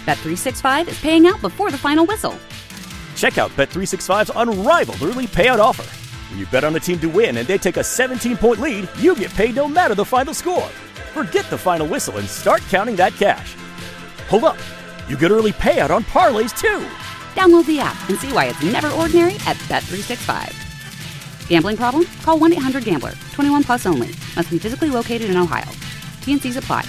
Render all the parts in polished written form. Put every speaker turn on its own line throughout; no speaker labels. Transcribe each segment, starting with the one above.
Bet365 is paying out before the final whistle.
Check out Bet365's unrivaled early payout offer. When you bet on a team to win and they take a 17-point lead, you get paid no matter the final score. Forget the final whistle and start counting that cash. Hold up. You get early payout on parlays, too.
Download the app and see why it's never ordinary at Bet365. Gambling problem? Call 1-800-GAMBLER. 21 plus only. Must be physically located in Ohio. T&Cs apply.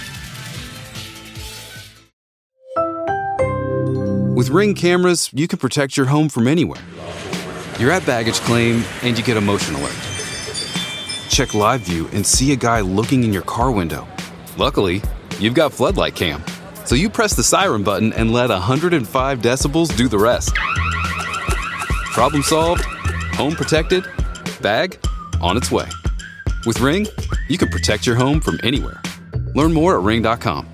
With Ring cameras, you can protect your home from anywhere. You're at baggage claim and you get a motion alert. Check live view and see a guy looking in your car window. Luckily, you've got Floodlight Cam. So you press the siren button and let 105 decibels do the rest. Problem solved, home protected, bag on its way. With Ring, you can protect your home from anywhere. Learn more at ring.com.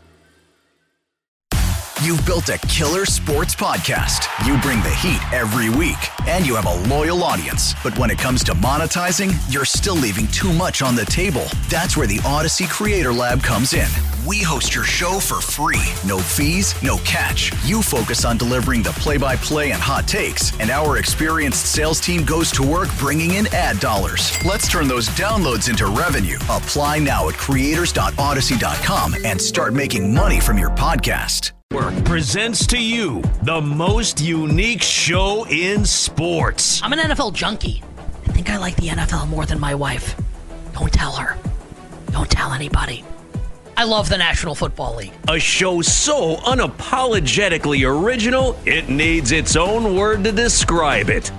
You've built a killer sports podcast. You bring the heat every week, and you have a loyal audience. But when it comes to monetizing, you're still leaving too much on the table. That's where the Odyssey Creator Lab comes in. We host your show for free. No fees, no catch. You focus on delivering the play-by-play and hot takes, and our experienced sales team goes to work bringing in ad dollars. Let's turn those downloads into revenue. Apply now at creators.odyssey.com and start making money from your podcast.
Presents to you the most unique show in sports.
I'm an NFL junkie. I think I like the NFL more than my wife. Don't tell her. Don't tell anybody. I love the National Football League.
A show so unapologetically original, it needs its own word to describe it.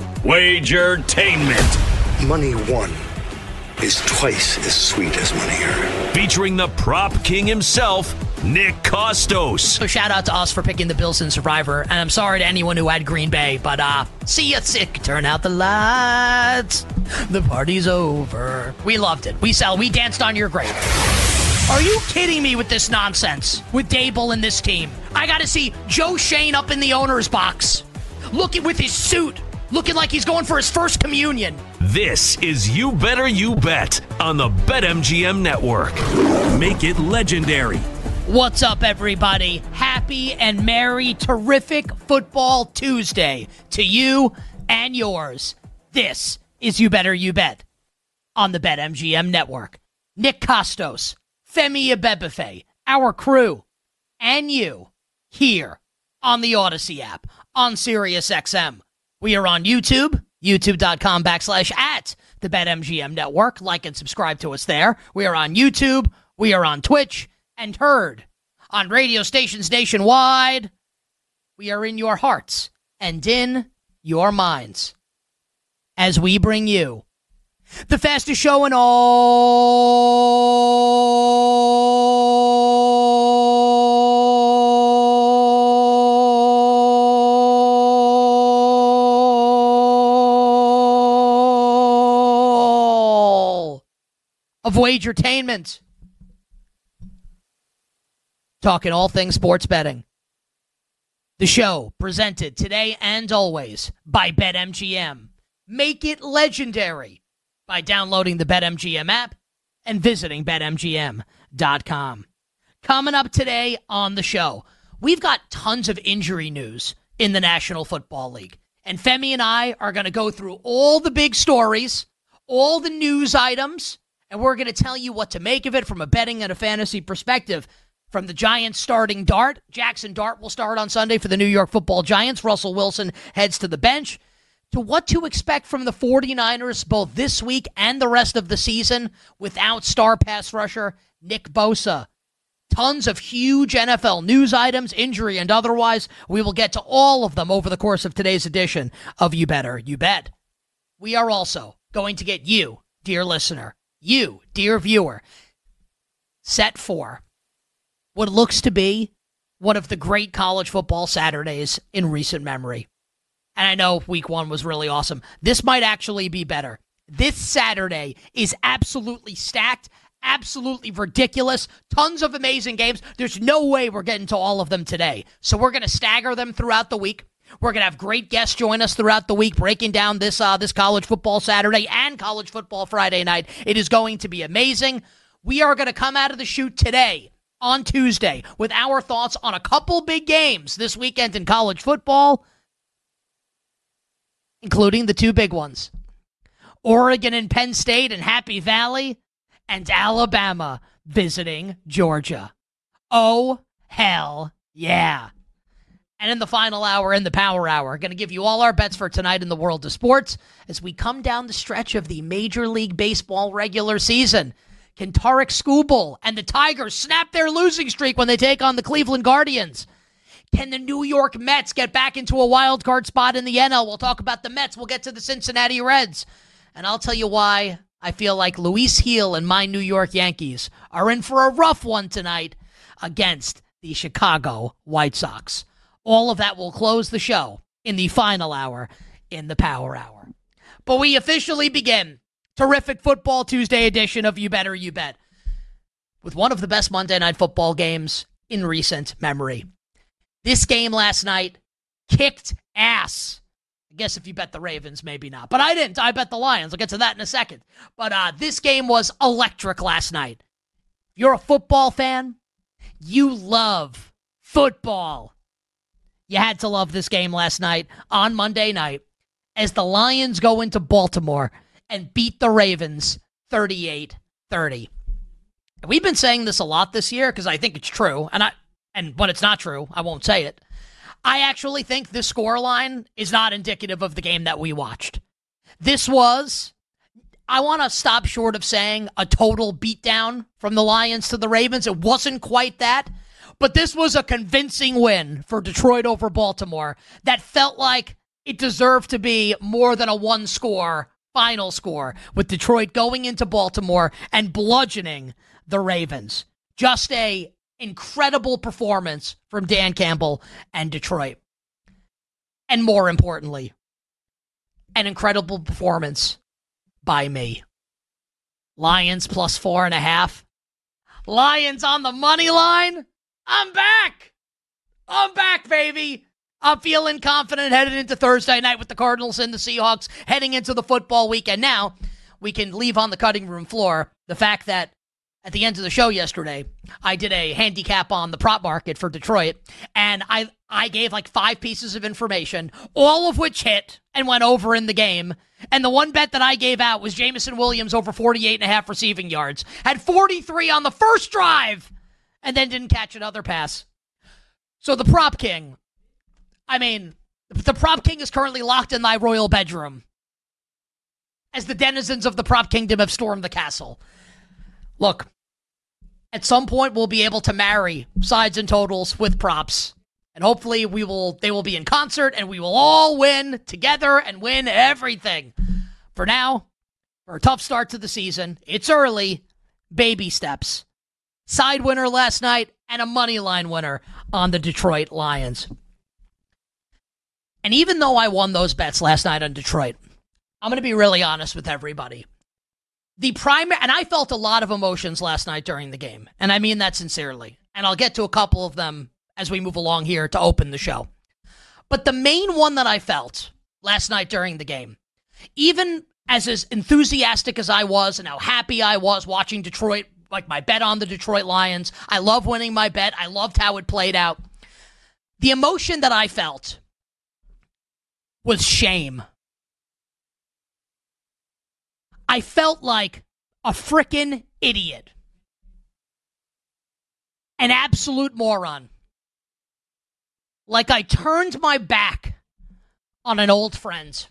Wagertainment.
Money won is twice as sweet as money earned.
Featuring the prop king himself, Nick Kostos.
So shout out to us for picking the Bills in Survivor, and I'm sorry to anyone who had Green Bay, but see ya sick. Turn out the lights. The party's over. We loved it. We danced on your grave. Are you kidding me with this nonsense? With Dable and this team? I gotta see Joe Shane up in the owner's box, looking with his suit, looking like he's going for his first communion.
This is You Better You Bet on the BetMGM Network. Make it legendary.
What's up, everybody? Happy and merry, terrific Football Tuesday to you and yours. This is You Better You Bet on the BetMGM Network. Nick Kostos, Femi Abebefe, our crew, and you here on the Odyssey app, on SiriusXM. We are on YouTube, youtube.com/at the BetMGM Network. Like and subscribe to us there. We are on YouTube. We are on Twitch and heard on radio stations nationwide. We are in your hearts and in your minds as we bring you the fastest show in all of wagertainment. Talking all things sports betting. The show presented today and always by BetMGM. Make it legendary by downloading the BetMGM app and visiting BetMGM.com. Coming up today on the show, we've got tons of injury news in the National Football League. And Femi and I are going to go through all the big stories, all the news items, and we're going to tell you what to make of it from a betting and a fantasy perspective. From the Giants starting Dart, Jackson Dart will start on Sunday for the New York Football Giants. Russell Wilson heads to the bench. To what to expect from the 49ers both this week and the rest of the season without star pass rusher Nick Bosa. Tons of huge NFL news items, injury and otherwise. We will get to all of them over the course of today's edition of You Better You Bet. We are also going to get you, dear listener, you, dear viewer, set for what looks to be one of the great college football Saturdays in recent memory. And I know week one was really awesome. This might actually be better. This Saturday is absolutely stacked, absolutely ridiculous, tons of amazing games. There's no way we're getting to all of them today. So we're going to stagger them throughout the week. We're going to have great guests join us throughout the week, breaking down this college football Saturday and college football Friday night. It is going to be amazing. We are going to come out of the chute today on Tuesday with our thoughts on a couple big games this weekend in college football, including the two big ones. Oregon and Penn State and Happy Valley, and Alabama visiting Georgia. Oh, hell yeah. And in the final hour, in the Power Hour, going to give you all our bets for tonight in the world of sports as we come down the stretch of the Major League Baseball regular season. Can Tarek Skubal and the Tigers snap their losing streak when they take on the Cleveland Guardians? Can the New York Mets get back into a wild card spot in the NL? We'll talk about the Mets. We'll get to the Cincinnati Reds. And I'll tell you why I feel like Luis Gil and my New York Yankees are in for a rough one tonight against the Chicago White Sox. All of that will close the show in the final hour in the Power Hour. But we officially begin terrific Football Tuesday edition of You Better You Bet with one of the best Monday Night Football games in recent memory. This game last night kicked ass. I guess if you bet the Ravens, maybe not. But I didn't. I bet the Lions. I'll get to that in a second. But this game was electric last night. If you're a football fan, you love football. You had to love this game last night on Monday night as the Lions go into Baltimore and beat the Ravens 38-30. We've been saying this a lot this year because I think it's true. And when it's not true, I won't say it. I actually think this scoreline is not indicative of the game that we watched. This was, I want to stop short of saying a total beatdown from the Lions to the Ravens. It wasn't quite that. But this was a convincing win for Detroit over Baltimore that felt like it deserved to be more than a one-score final score, with Detroit going into Baltimore and bludgeoning the Ravens. Just a incredible performance from Dan Campbell and Detroit. And more importantly, an incredible performance by me. Lions plus 4.5. Lions on the money line. I'm back, baby. I'm feeling confident headed into Thursday night with the Cardinals and the Seahawks, heading into the football weekend. Now, we can leave on the cutting room floor the fact that at the end of the show yesterday, I did a handicap on the prop market for Detroit, and I gave like 5 pieces of information, all of which hit and went over in the game. And the one bet that I gave out was Jameson Williams over 48.5 receiving yards. Had 43 on the first drive, and then didn't catch another pass. So the prop king, the prop king is currently locked in thy royal bedroom as the denizens of the prop kingdom have stormed the castle. Look, at some point we'll be able to marry sides and totals with props. And hopefully they will be in concert and we will all win together and win everything. For now, for a tough start to the season, it's early, baby steps. Side winner last night and a money line winner on the Detroit Lions. And even though I won those bets last night on Detroit, I'm going to be really honest with everybody. And I felt a lot of emotions last night during the game, and I mean that sincerely. And I'll get to a couple of them as we move along here to open the show. But the main one that I felt last night during the game, even as enthusiastic as I was and how happy I was watching Detroit, like my bet on the Detroit Lions, I love winning my bet. I loved how it played out. The emotion that I felt was shame. I felt like a frickin' idiot. An absolute moron. Like I turned my back on an old friend.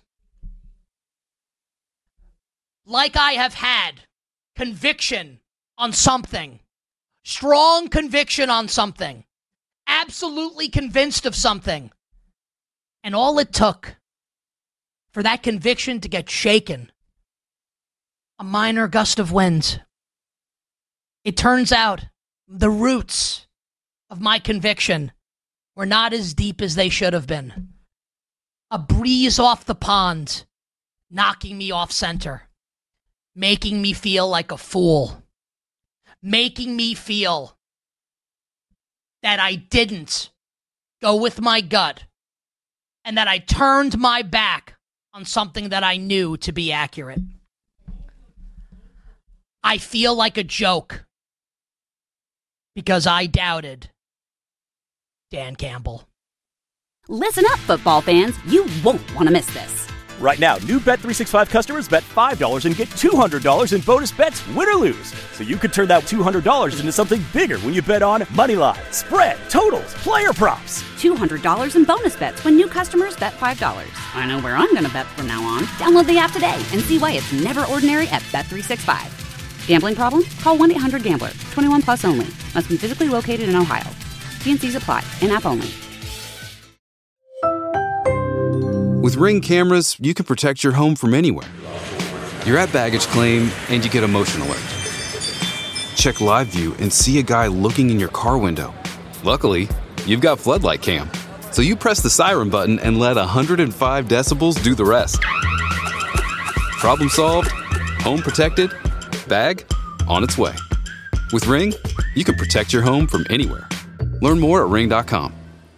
Like I have had conviction on something. Strong conviction on something. Absolutely convinced of something. And all it took for that conviction to get shaken, a minor gust of wind. It turns out the roots of my conviction were not as deep as they should have been. A breeze off the pond, knocking me off center, making me feel like a fool, making me feel that I didn't go with my gut and that I turned my back on something that I knew to be accurate. I feel like a joke. because I doubted Dan Campbell.
Listen up, football fans. You won't want to miss this.
Right now, new Bet365 customers bet $5 and get $200 in bonus bets, win or lose. So you could turn that $200 into something bigger when you bet on money line, spread, totals, player props.
$200 in bonus bets when new customers bet $5. I know where I'm going to bet from now on. Download the app today and see why it's never ordinary at Bet365. Gambling problem? Call 1-800-GAMBLER. 21 plus only. Must be physically located in Ohio. T&Cs apply. In-app only.
With Ring cameras, you can protect your home from anywhere. You're at baggage claim and you get a motion alert. Check live view and see a guy looking in your car window. Luckily, you've got floodlight cam. So you press the siren button and let 105 decibels do the rest. Problem solved, home protected, bag on its way. With Ring, you can protect your home from anywhere. Learn more at ring.com.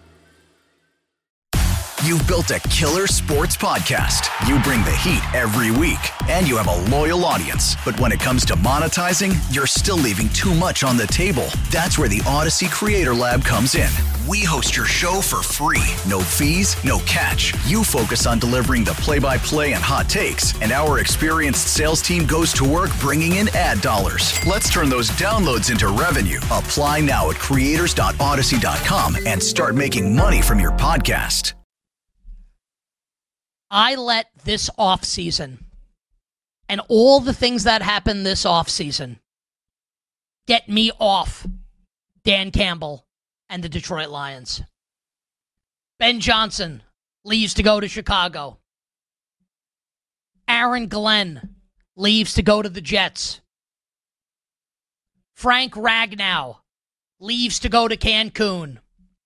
You've built a killer sports podcast. You bring the heat every week, and you have a loyal audience. But when it comes to monetizing, you're still leaving too much on the table. That's where the Odyssey Creator Lab comes in. We host your show for free. No fees, no catch. You focus on delivering the play-by-play and hot takes, and our experienced sales team goes to work bringing in ad dollars. Let's turn those downloads into revenue. Apply now at creators.odyssey.com and start making money from your podcast.
I let this offseason and all the things that happened this offseason get me off Dan Campbell and the Detroit Lions. Ben Johnson leaves to go to Chicago. Aaron Glenn leaves to go to the Jets. Frank Ragnow leaves to go to Cancun.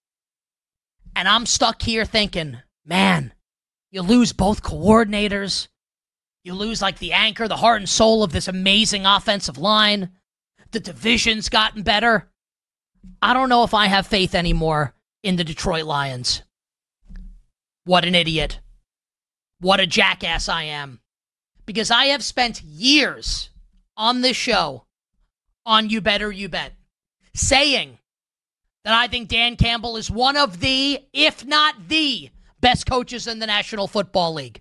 And I'm stuck here thinking, man, you lose both coordinators. You lose like the anchor, the heart and soul of this amazing offensive line. The division's gotten better. I don't know if I have faith anymore in the Detroit Lions. What an idiot. What a jackass I am. Because I have spent years on this show, on You Better You Bet, saying that I think Dan Campbell is one of the, if not the, best coaches in the National Football League.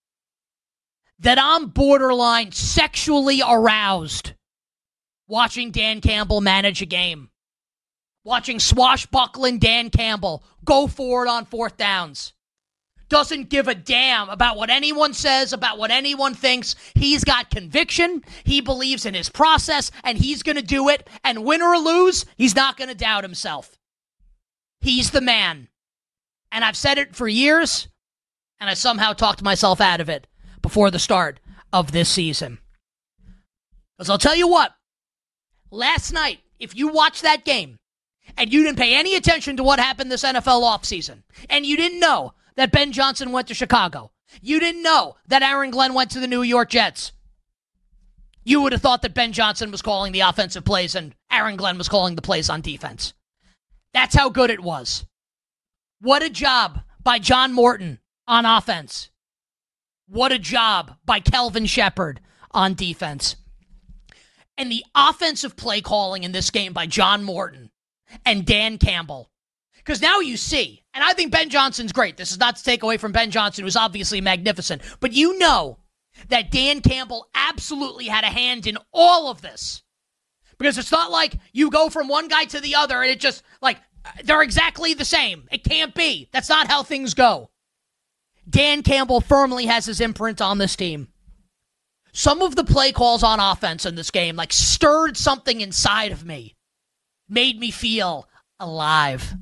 That I'm borderline sexually aroused watching Dan Campbell manage a game. Watching swashbuckling Dan Campbell go for it on fourth downs. Doesn't give a damn about what anyone says, about what anyone thinks. He's got conviction. He believes in his process, and he's going to do it. And win or lose, he's not going to doubt himself. He's the man. And I've said it for years, and I somehow talked myself out of it before the start of this season. Because I'll tell you what, last night, if you watched that game, and you didn't pay any attention to what happened this NFL offseason, and you didn't know that Ben Johnson went to Chicago, you didn't know that Aaron Glenn went to the New York Jets, you would have thought that Ben Johnson was calling the offensive plays and Aaron Glenn was calling the plays on defense. That's how good it was. What a job by John Morton on offense. What a job by Kelvin Shepard on defense. And the offensive play calling in this game by John Morton and Dan Campbell. Because now you see, and I think Ben Johnson's great. This is not to take away from Ben Johnson, who's obviously magnificent. But you know that Dan Campbell absolutely had a hand in all of this. Because it's not like you go from one guy to the other and it just, like, they're exactly the same. It can't be. That's not how things go. Dan Campbell firmly has his imprint on this team. Some of the play calls on offense in this game, like, stirred something inside of me. Made me feel alive.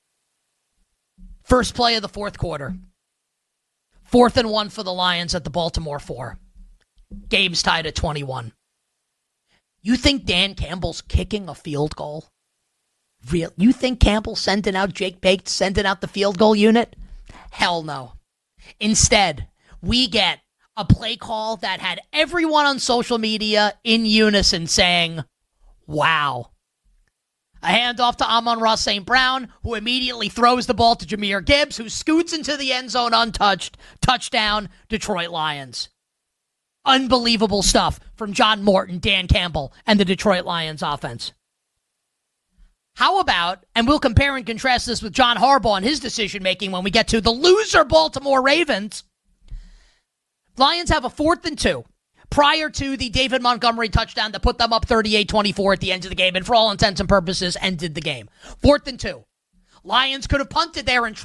First play of the fourth quarter. 4th and 1 for the Lions at the Baltimore 4. Game's tied at 21. You think Dan Campbell's kicking a field goal? Real? You think Campbell's sending out Jake Bake, sending out the field goal unit? Hell no. Instead, we get a play call that had everyone on social media in unison saying, wow. A handoff to Amon-Ra St. Brown, who immediately throws the ball to Jahmyr Gibbs, who scoots into the end zone untouched. Touchdown, Detroit Lions. Unbelievable stuff from John Morton, Dan Campbell, and the Detroit Lions offense. How about, and we'll compare and contrast this with John Harbaugh and his decision-making when we get to the loser Baltimore Ravens. Lions have a 4th and 2 prior to the David Montgomery touchdown that put them up 38-24 at the end of the game and for all intents and purposes ended the game. 4th and 2. Lions could have punted there and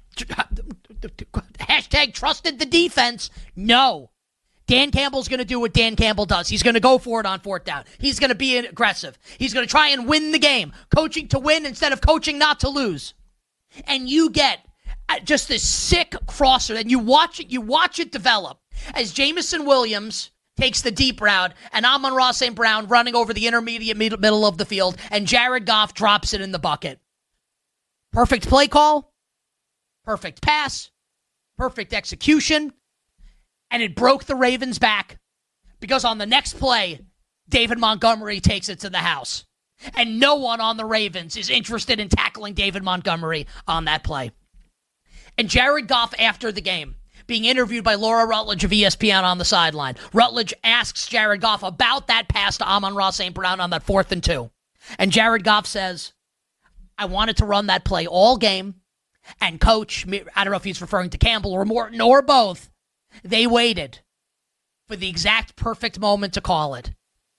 hashtag trusted the defense. No. Dan Campbell's going to do what Dan Campbell does. He's going to go for it on 4th down. He's going to be aggressive. He's going to try and win the game. Coaching to win instead of coaching not to lose. And you get just this sick crosser, and you watch it develop as Jamison Williams takes the deep route and Amon-Ra St. Brown running over the intermediate middle of the field, and Jared Goff drops it in the bucket. Perfect play call, perfect pass, perfect execution, and it broke the Ravens' back because on the next play, David Montgomery takes it to the house. And no one on the Ravens is interested in tackling David Montgomery on that play. And Jared Goff, after the game, being interviewed by Laura Rutledge of ESPN on the sideline, Rutledge asks Jared Goff about that pass to Amon-Ra St. Brown on that 4th and 2. And Jared Goff says, I wanted to run that play all game, and coach, I don't know if he's referring to Campbell or Morton or both, they waited for the exact perfect moment to call it.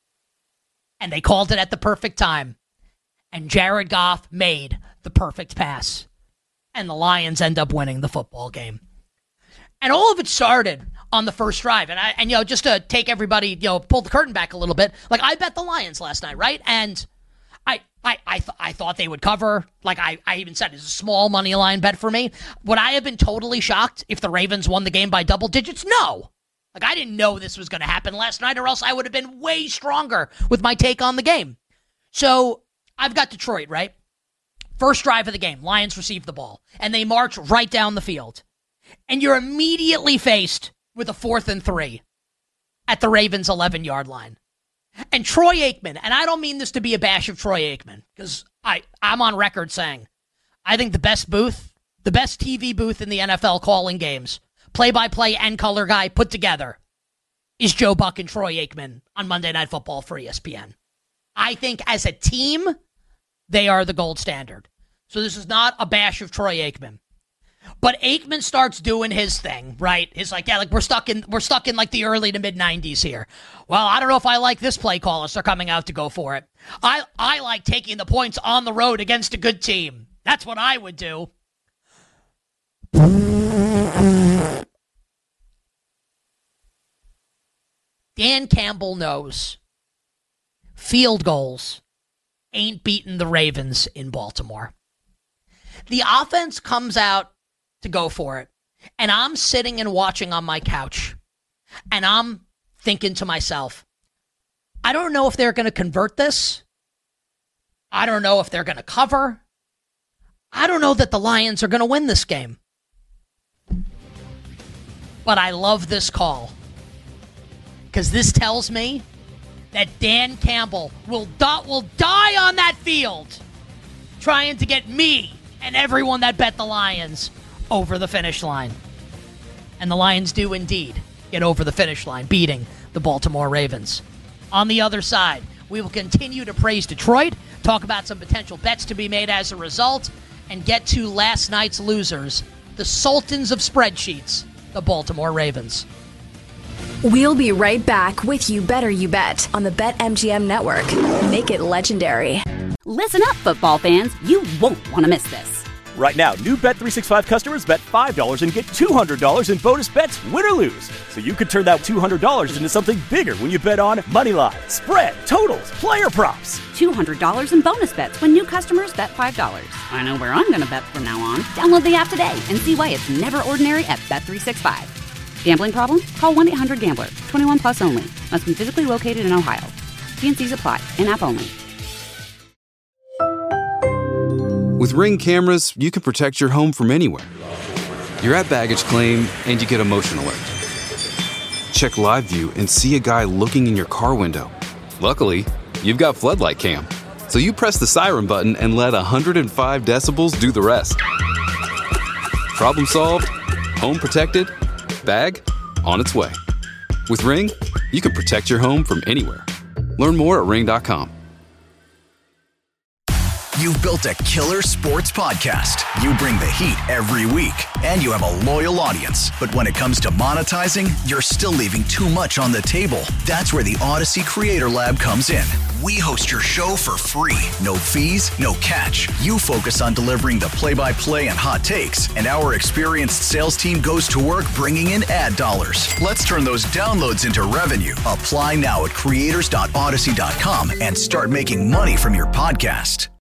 And they called it at the perfect time. And Jared Goff made the perfect pass. And the Lions end up winning the football game. And all of it started on the first drive. And just to take everybody, pull the curtain back a little bit, like I bet the Lions last night, right? And I thought they would cover. Like I even said, it's a small money line bet for me. Would I have been totally shocked if the Ravens won the game by double digits? No. Like I didn't know this was going to happen last night, or else I would have been way stronger with my take on the game. So I've got Detroit, right? First drive of the game, Lions receive the ball, and they march right down the field. And you're immediately faced with a 4th and 3 at the Ravens' 11-yard line. And Troy Aikman, and I don't mean this to be a bash of Troy Aikman, because I'm on record saying I think the best TV booth in the NFL calling games, play-by-play and color guy put together, is Joe Buck and Troy Aikman on Monday Night Football for ESPN. I think as a team, they are the gold standard. So this is not a bash of Troy Aikman. But Aikman starts doing his thing, right? He's like, we're stuck in like the early to mid 90s here. Well, I don't know if I like this play call as they're coming out to go for it. I like taking the points on the road against a good team. That's what I would do. Dan Campbell knows field goals ain't beating the Ravens in Baltimore. The offense comes out to go for it, and I'm sitting and watching on my couch, and I'm thinking to myself, I don't know if they're going to convert this. I don't know if they're going to cover. I don't know that the Lions are going to win this game. But I love this call, because this tells me that Dan Campbell will die on that field trying to get me and everyone that bet the Lions over the finish line. And the Lions do indeed get over the finish line, beating the Baltimore Ravens. On the other side, we will continue to praise Detroit, talk about some potential bets to be made as a result, and get to last night's losers, the sultans of spreadsheets, the Baltimore Ravens.
We'll be right back with You Better You Bet on the BetMGM Network. Make it legendary.
Listen up, football fans. You won't want to miss this.
Right now, new Bet365 customers bet $5 and get $200 in bonus bets, win or lose. So you could turn that $200 into something bigger when you bet on money line, spread, totals, player props.
$200 in bonus bets when new customers bet $5. I know where I'm going to bet from now on. Download the app today and see why it's never ordinary at Bet365. Gambling problem? Call 1-800-GAMBLER. 21 plus only. Must be physically located in Ohio. T&Cs apply. In-app only.
With Ring cameras, you can protect your home from anywhere. You're at baggage claim and you get a motion alert. Check live view and see a guy looking in your car window. Luckily, you've got Floodlight Cam. So you press the siren button and let 105 decibels do the rest. Problem solved, home protected, bag on its way. With Ring, you can protect your home from anywhere. Learn more at ring.com.
You've built a killer sports podcast. You bring the heat every week, and you have a loyal audience. But when it comes to monetizing, you're still leaving too much on the table. That's where the Odyssey Creator Lab comes in. We host your show for free. No fees, no catch. You focus on delivering the play-by-play and hot takes, and our experienced sales team goes to work bringing in ad dollars. Let's turn those downloads into revenue. Apply now at creators.odyssey.com and start making money from your podcast.